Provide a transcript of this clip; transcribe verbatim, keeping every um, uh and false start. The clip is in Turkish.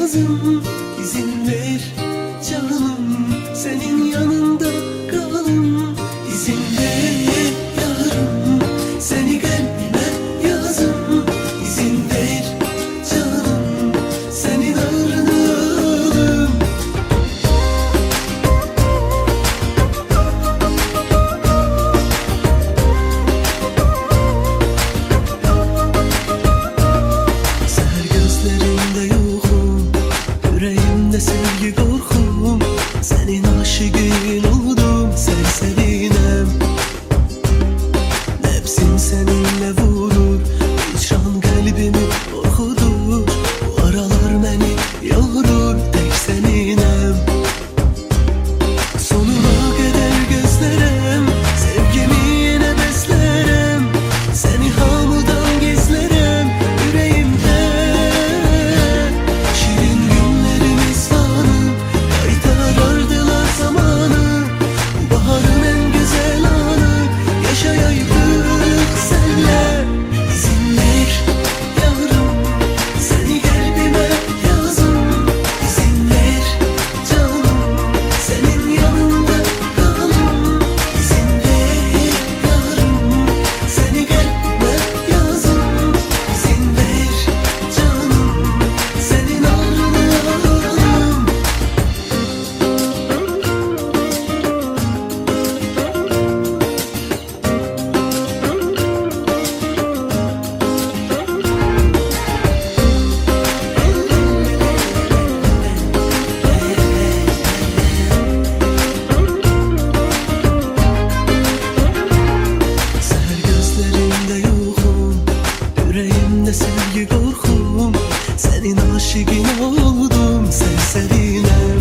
yazım. İzin ver canım, senin yanında kalalım. İzin ver yarım, seni kalbime yazım. İzin ver canım, senin ağrını alım. Seher gözlerinde yokum, yüreğimde sevgi korkum. Senin aşığın oldum, serserinem. Nefsim seninle vurur, hicran kalbimi korkutur. Bu aralar beni yorur, tek seninem. Sonuna kadar gözlerim, sevgimi yine beslerim. Seni hamurdan gizlerim yüreğimde. Şirin günlerimiz anı, kaytarardılar zamanı. Bu baharın en güzel anı, yaşayaydık senle. İzin ver yavrum, seni kalbime yazım. İzin ver canım, senin yanında kalalım. İzin ver yavrum, seni kalbime yazım. İzin ver canım, senin ağrını alalım. Seher gözlerinde yokum, yüreğimde sevgi korkum. Senin aşığın oldum, serserine.